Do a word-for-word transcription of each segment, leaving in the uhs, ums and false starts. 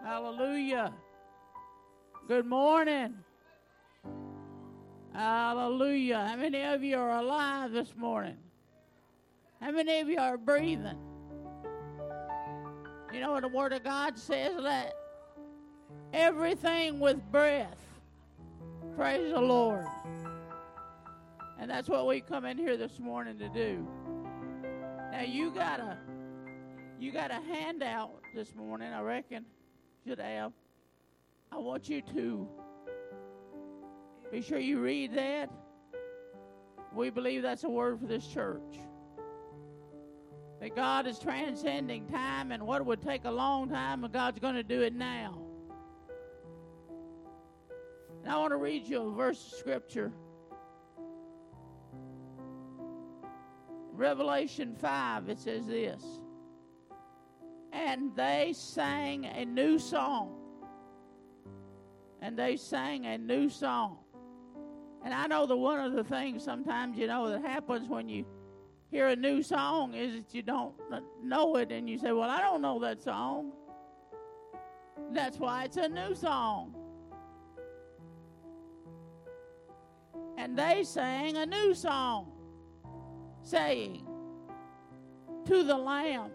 Hallelujah. Good morning. Hallelujah. How many of you are alive this morning? How many of you are breathing? You know what the Word of God says? That everything with breath, praise the Lord. And that's what we come in here this morning to do. Now you got a you got a handout this morning, I reckon. Should have. I want you to be sure you read that. We believe that's a word for this church. That God is transcending time, and what would take a long time, and God's going to do it now. And I want to read you a verse of Scripture. Revelation five, it says this. And they sang a new song. And they sang a new song. And I know that one of the things sometimes, you know, that happens when you hear a new song is that you don't know it, and you say, well, I don't know that song. That's why it's a new song. And they sang a new song, saying to the Lamb,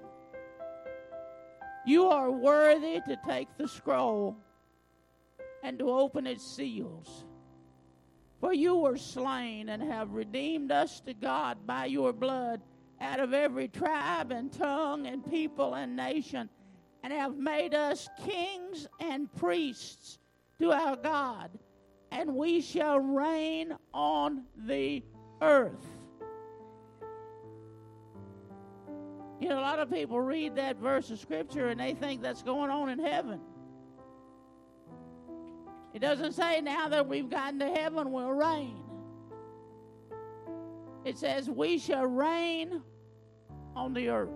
you are worthy to take the scroll and to open its seals. For you were slain and have redeemed us to God by your blood out of every tribe and tongue and people and nation, and have made us kings and priests to our God, and we shall reign on the earth. You know, a lot of people read that verse of Scripture and they think that's going on in heaven. It doesn't say now that we've gotten to heaven we'll reign. It says we shall reign on the earth.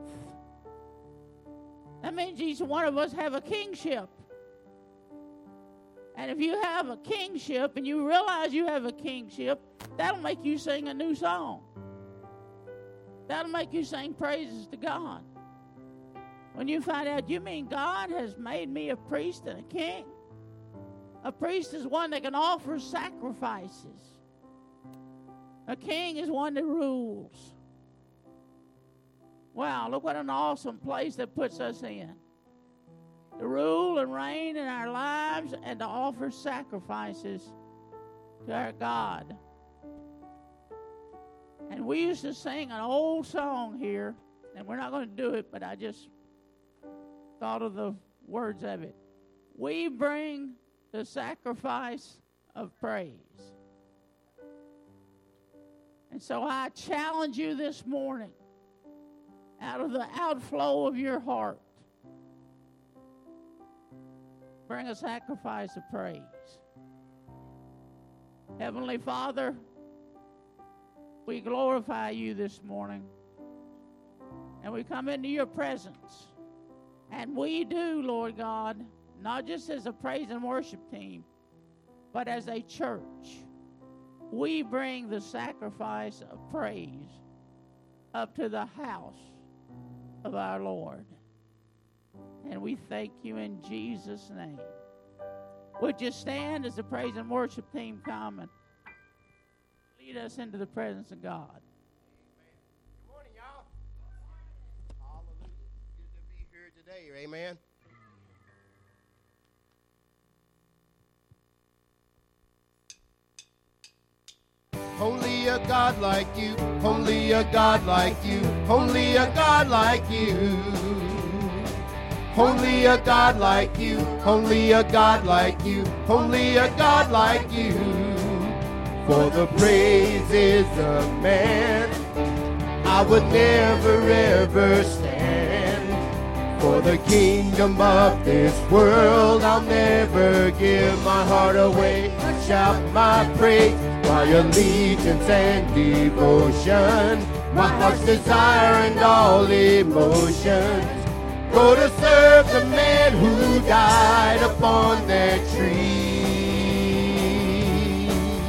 That means each one of us have a kingship. And if you have a kingship and you realize you have a kingship, that'll make you sing a new song. That'll make you sing praises to God. When you find out, you mean God has made me a priest and a king? A priest is one that can offer sacrifices. A king is one that rules. Wow, look what an awesome place that puts us in. To rule and reign in our lives and to offer sacrifices to our God. And we used to sing an old song here, and we're not going to do it, but I just thought of the words of it. We bring the sacrifice of praise. And so I challenge you this morning, out of the outflow of your heart, bring a sacrifice of praise. Heavenly Father, we glorify you this morning, and we come into your presence, and we do, Lord God, not just as a praise and worship team, but as a church, we bring the sacrifice of praise up to the house of our Lord. And we thank you in Jesus' name. Would you stand as the praise and worship team come and lead us into the presence of God? Amen. Good morning, y'all. Hallelujah. It's good to be here today. Amen. Only a God like you, only a God like you, only a God like you. Only a God like you, only a God like you, only a God like you. For the praises of man, I would never ever stand. For the kingdom of this world, I'll never give my heart away. I shout my praise, my allegiance and devotion, my heart's desire and all emotions. Go to serve the man who died upon that tree.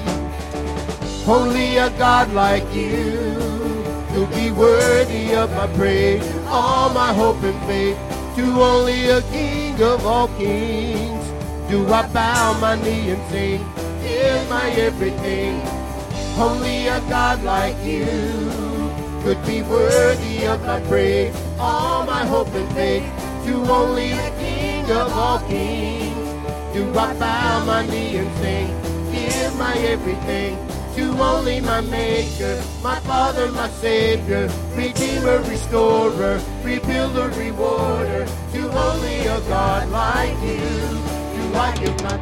Only a God like you will be worthy of my praise, all my hope and faith. to only a King of all kings do I bow my knee and sing, here's my everything. Only a God like you could be worthy of my praise, all my hope and faith. To only a King of all kings do I bow my knee and sing, here's my everything. To only my Maker, my Father, my Savior, Redeemer, Restorer, Rebuilder, Rewarder. To only a God like you do I give my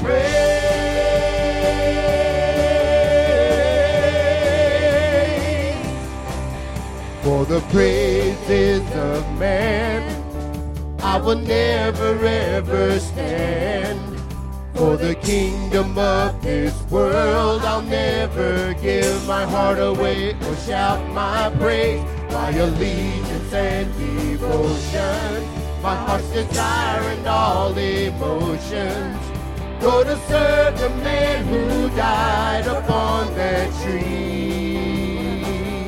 praise. For the praises of man I will never ever stand. For the kingdom of this world I'll never give my heart away or shout my praise. My allegiance and devotion, my heart's desire and all emotions go to serve the man who died upon that tree.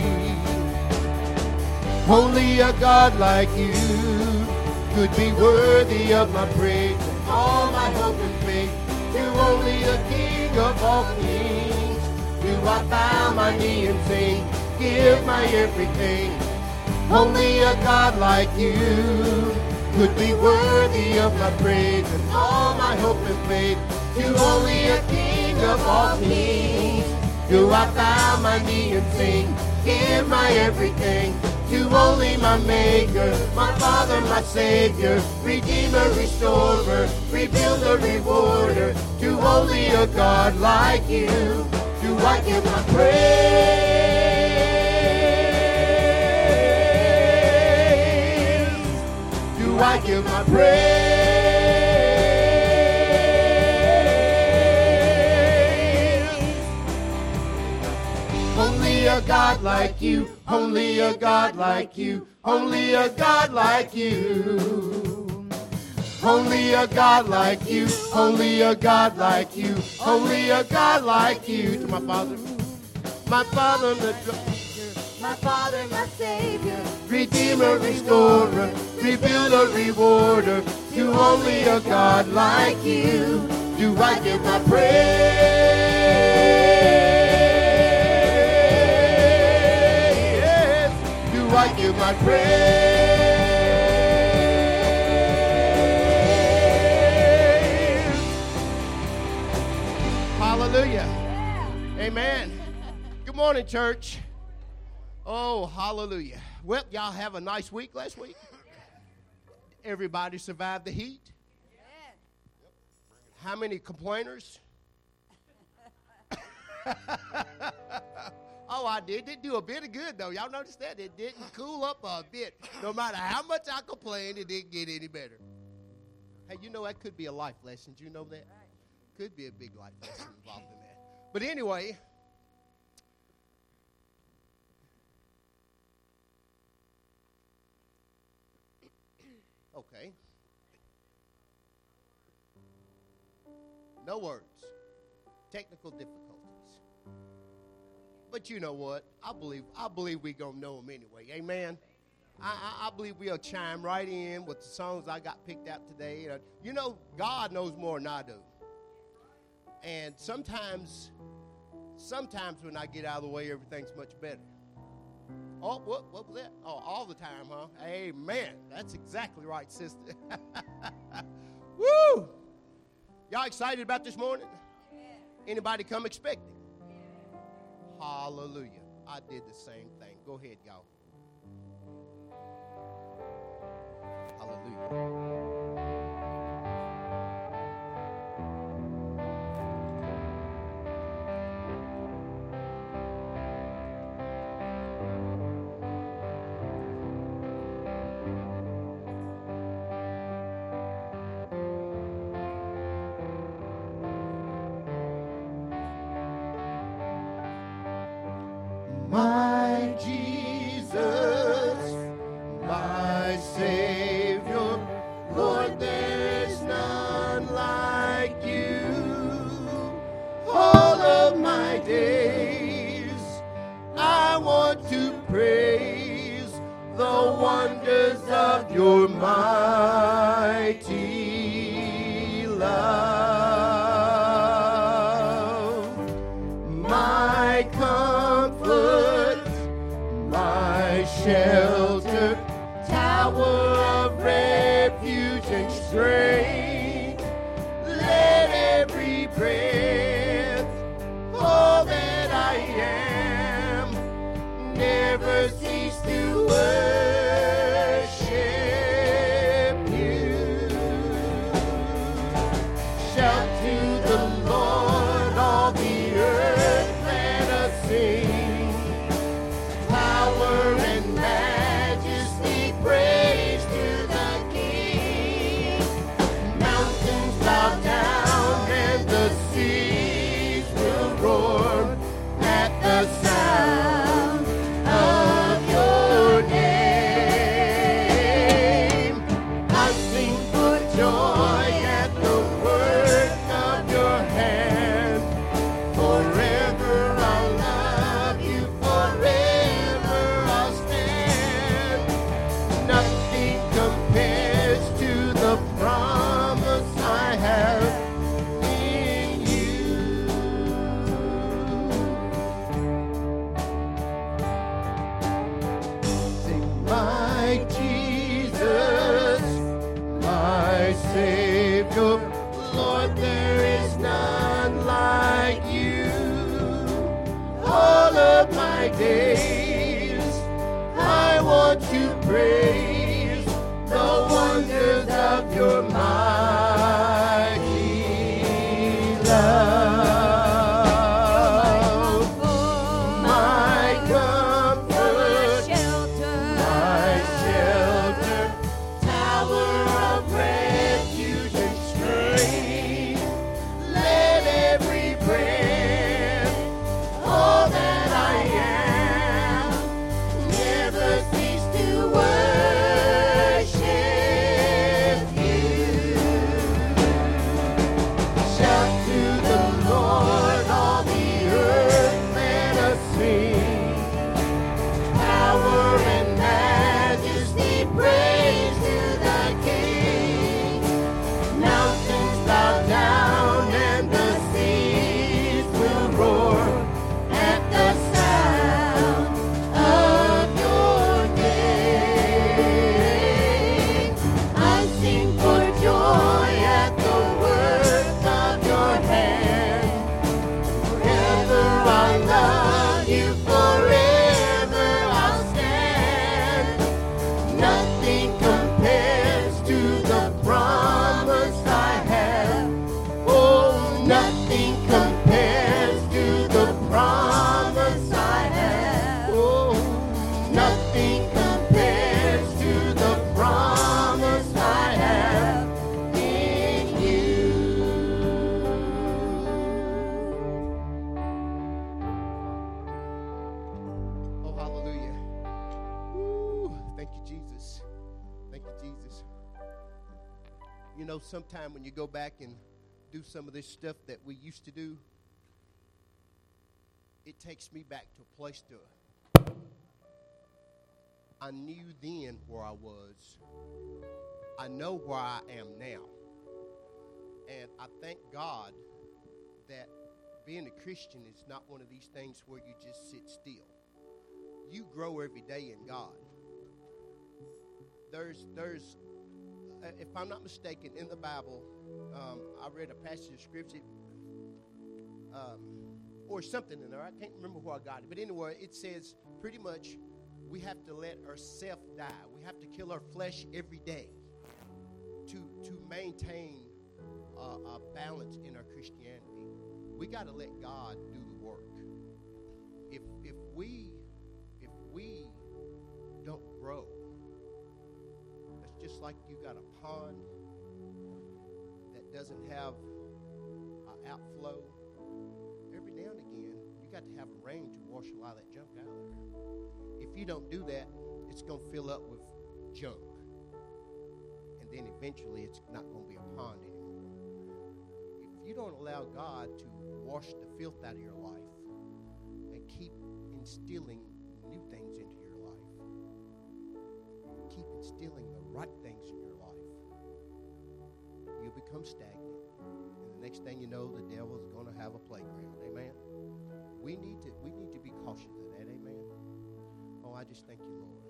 Only a God like you could be worthy of my praise, all my hope and faith. To only a King of all kings do I bow my knee and sing, give my everything. Only a God like you could be worthy of my praise and all my hope and faith. To only a King of all kings do I bow my knee and sing, give my everything. To only my Maker, my Father, my Savior, Redeemer, Restorer, Rebuilder, Rewarder. To only a God like you do I give my praise. Do I give my praise. Only a God like you. Only a God like you, only a God like you. Only a God like you, only a God like you, only a God like you. To my Father, my Father, my Father, my Savior, Redeemer, Restorer, Rebuilder, Rewarder. To only a God like you do I give my praise. I give my praise. Hallelujah. Yeah. Amen. Good morning, church. Oh, hallelujah. Well, y'all have a nice week last week. Everybody survived the heat. Yeah. How many complainers? Oh, I did. It did do a bit of good, though. Y'all notice that? It didn't cool up a bit. No matter how much I complained, it didn't get any better. Hey, you know that could be a life lesson. Do you know that? Could be a big life lesson involved in that. But anyway, okay. No words. Technical difficulties. But you know what? I believe I believe we're going to know them anyway. Amen? I, I, I believe we'll chime right in with the songs I got picked out today. Uh, you know, God knows more than I do. And sometimes, sometimes when I get out of the way, everything's much better. Oh, what, what was that? Oh, all the time, huh? Amen. That's exactly right, sister. Woo! Y'all excited about this morning? Yeah. Anybody come expecting? Hallelujah. I did the same thing. Go ahead, y'all. Hallelujah. My Jesus, my Savior, Lord, there's none like you. All of my days, I want to praise the wonders of your might. love, my comfort, my shelter, tower of refuge and strength. Let every breath, all that I am, never cease to worship you. Shout to the Lord, all the earth, let us sing. Power and majesty, praise to the King. Mountains bow down and the seas will roar at the sound of your name. I sing for joy at the work of your hand. Forever I'll love you, forever I'll stand. Nothing compares to the promise I have in you. Sing, my Jesus, my Savior, Lord, there is none like you. All of my days, I want to praise the wonders of your mighty love. My comfort, my shelter, tower of refuge and strength. Let every breath, all that I am, never cease to worship you. Shout to the Lord, all the earth, let us sing. Power and majesty, praise to the King. Mountains bow down and the seas will roar at the sound of your name. I sing for joy at the work of your hand. Forever I'll love you, forever I'll stand. Nothing compares to the promise I have. Oh, nothing compares to the promise I have. Oh, nothing compares to the promise I have in you. Oh, hallelujah. Woo. Thank you, Jesus. Thank you, Jesus. You know, sometime when you go back and do some of this stuff that we used to do, it takes me back to a place to I knew then where I was. I know where I am now. And I thank God that being a Christian is not one of these things where you just sit still. You grow every day in God. There's, there's, uh, if I'm not mistaken, in the Bible, um, I read a passage of scripture, um, or something in there. I can't remember where I got it. But anyway, it says pretty much we have to let ourselves die. We have to kill our flesh every day to, to maintain uh, a balance in our Christianity. We got to let God do the work. If if we if we don't grow, it's just like you got a pond that doesn't have an outflow. Every now and again, you got to have a rain to wash a lot of that junk out of there. If you don't do that, it's going to fill up with junk, and then eventually, it's not going to be a pond anymore. If you don't allow God to wash the filth out of your life and keep instilling new things into your life, keep instilling the right things in your life, you'll become stagnant. next thing you know, the devil's going to have a playground. Amen. We need to we need to be cautious of that. Amen. Oh, I just thank you, Lord.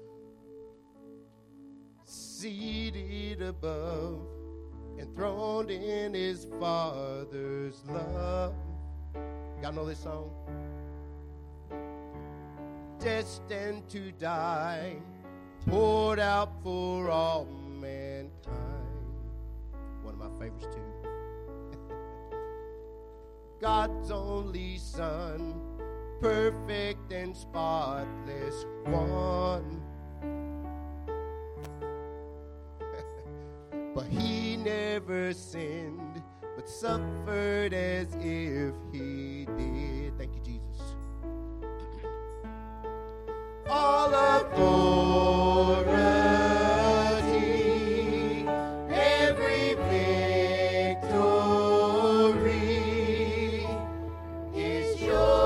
Seated above, enthroned in his Father's love. Y'all know this song? Destined to die, poured out for all mankind. One of my favorites too. God's only Son, perfect and spotless one. But he never sinned, but suffered as if he did. Thank you, Jesus. All authority, every victory is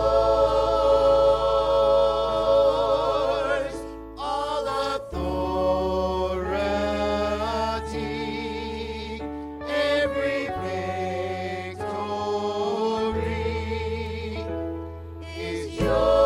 yours. All authority, every victory is yours.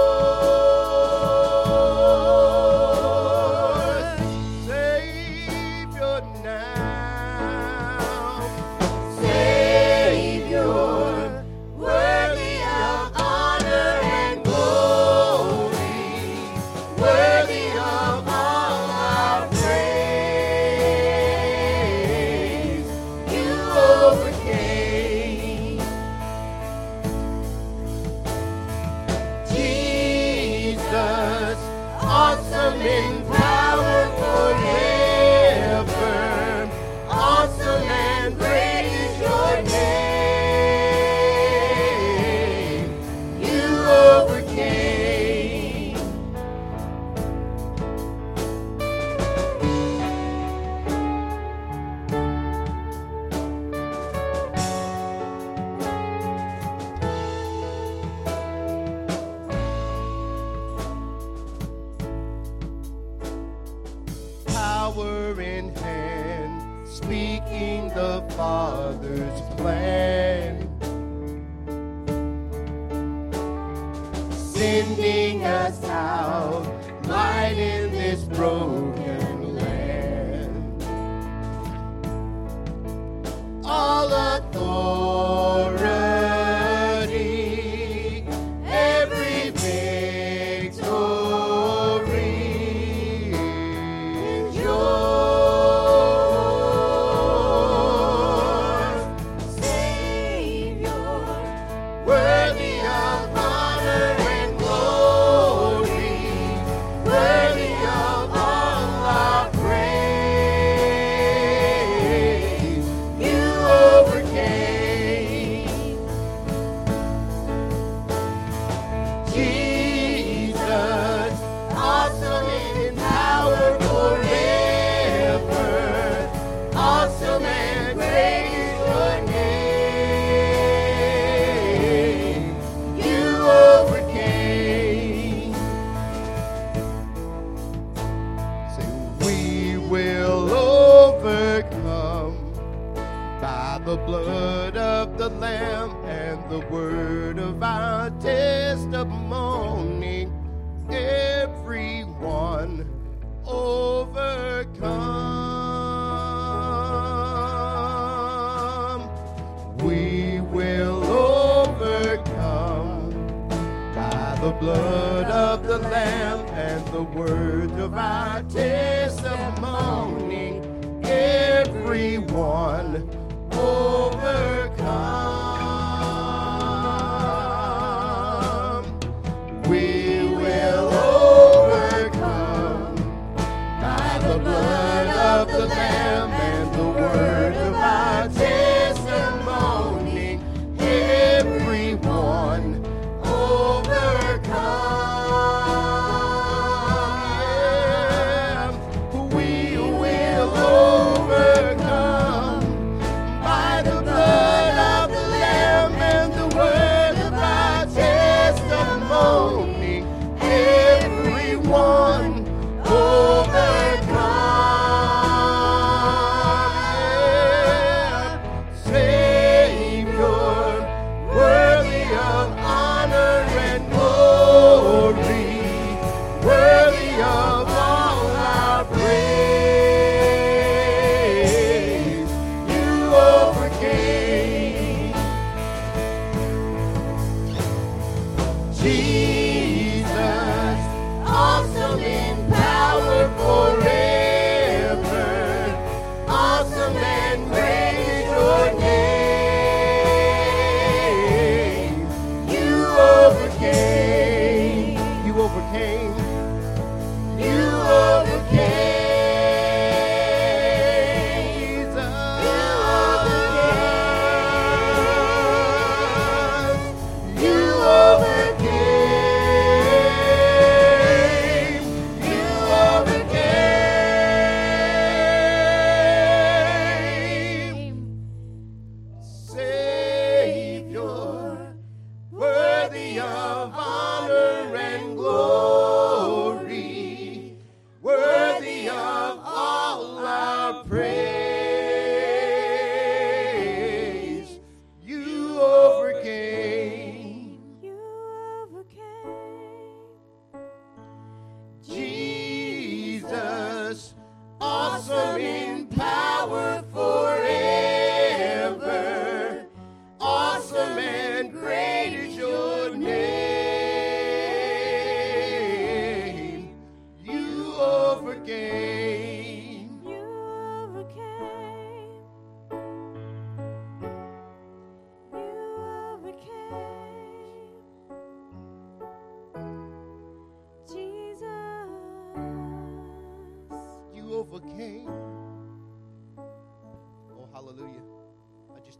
Power in hand, speaking the Father's plan, sending us out, light in this broken land. All authority, every victory is yours. Savior, worthy of honor and glory, worthy of all our praise. You overcame. Jesus, awesome in power forever, awesome and great is your name. You overcame. Say, we will overcome by the blood of the Lamb and the word of our testimony. Everyone overcome. We will overcome by the blood of the Lamb and the words of our testimony. Everyone overcome. We will overcome by the blood of the Lamb and the word of our testimony. Everyone overcome. Yeah. We will overcome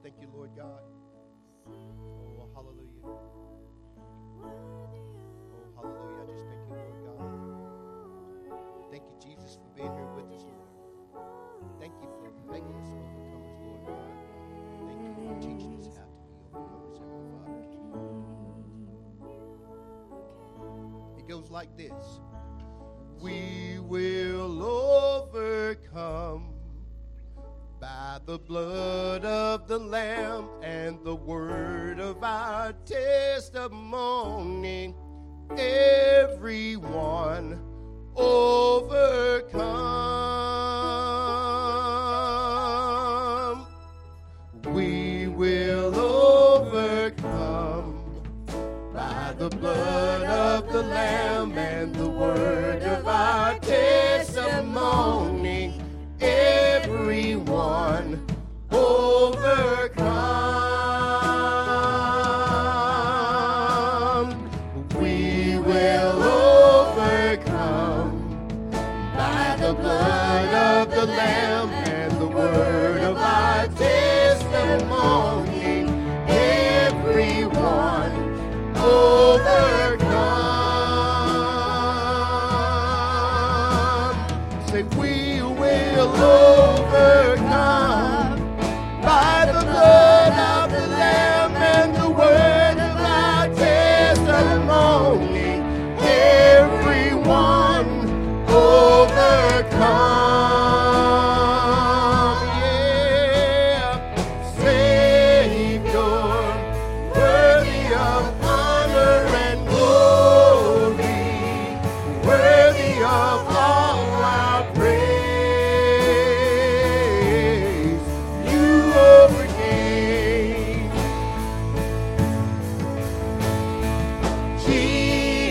thank you, Lord God. Oh, hallelujah. Oh, hallelujah. I just thank you, Lord God. Thank you, Jesus, for being here with us, Lord. Thank you for making us overcomers, Lord God. Thank you for teaching us how to be overcomers, Heavenly Father. It goes like this. We will overcome by the blood of the Lamb and the word of our testimony. Everyone overcome. We will overcome by the blood of the Lamb and the word of our testimony. Everyone overcome. We will overcome by the blood of the Lamb and the word of our testimony.